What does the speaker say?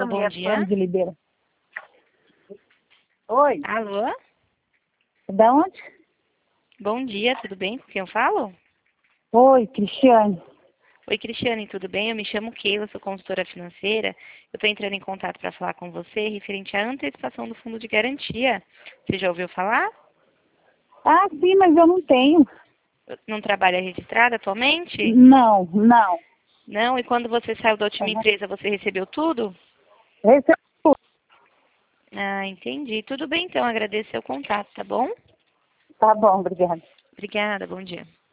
Alô, bom dia. De Libeira. Oi, Alô? da onde? Bom dia, tudo bem? Com quem eu falo? Oi, Cristiane. Oi, Cristiane, tudo bem? Eu me chamo Keila, sou consultora financeira. Eu estou entrando em contato para falar com você referente à antecipação do fundo de garantia. Você já ouviu falar? Ah, sim, mas eu não tenho. Não trabalha registrada atualmente? Não, não. Não? E quando você saiu da última empresa, você recebeu tudo? Esse Ah, entendi. Tudo bem, então. Agradeço seu contato, tá bom? Tá bom, obrigada. Obrigada, bom dia.